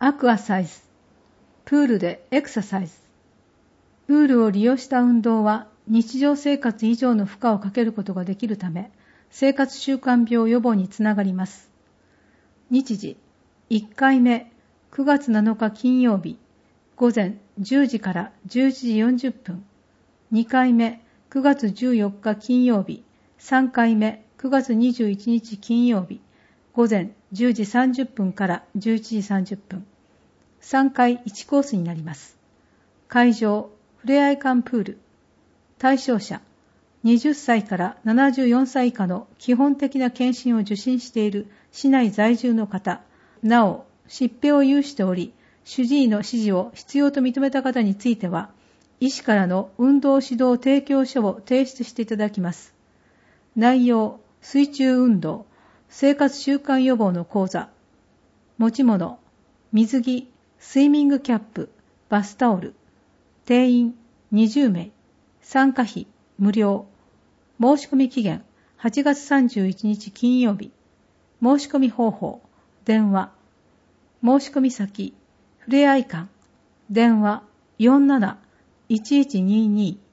アクアサイズ、プールでエクササイズ。プールを利用した運動は日常生活以上の負荷をかけることができるため、生活習慣病予防につながります。日時、1回目、9月7日金曜日、午前10時から11時40分。2回目、9月14日金曜日、3回目、9月21日金曜日、午前10時30分から11時30分。3回1コースになります。会場、ふれあい館プール。対象者、20歳から74歳以下の基本的な検診を受診している市内在住の方、なお、疾病を有しており、主治医の指示を必要と認めた方については、医師からの運動指導提供書を提出していただきます。内容、水中運動、生活習慣予防の講座。持ち物、水着、スイミングキャップ、バスタオル。定員20名。参加費無料。申し込み期限8月31日金曜日。申し込み方法、電話。申し込み先、ふれあい館。電話47-1122